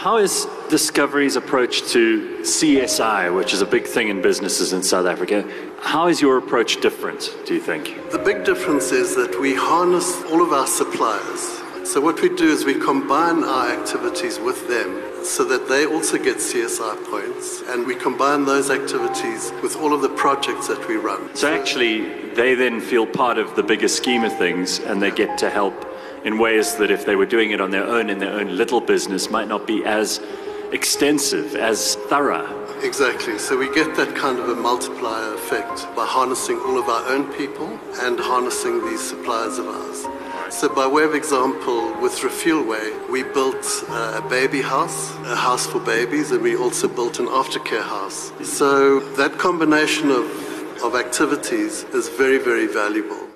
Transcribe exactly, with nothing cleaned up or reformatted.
How is Discovery's approach to C S I, which is a big thing in businesses in South Africa, how is your approach different, do you think? The big difference is that we harness all of our suppliers. So what we do is we combine our activities with them so that they also get C S I points, and we combine those activities with all of the projects that we run. So actually, they then feel part of the bigger scheme of things, and they get to help in ways that if they were doing it on their own in their own little business might not be as extensive, as thorough. Exactly. So we get that kind of a multiplier effect by harnessing all of our own people and harnessing these suppliers of ours. So by way of example, with Refuelway, we built a baby house, a house for babies, and we also built an aftercare house. So that combination of, of activities is very, very valuable.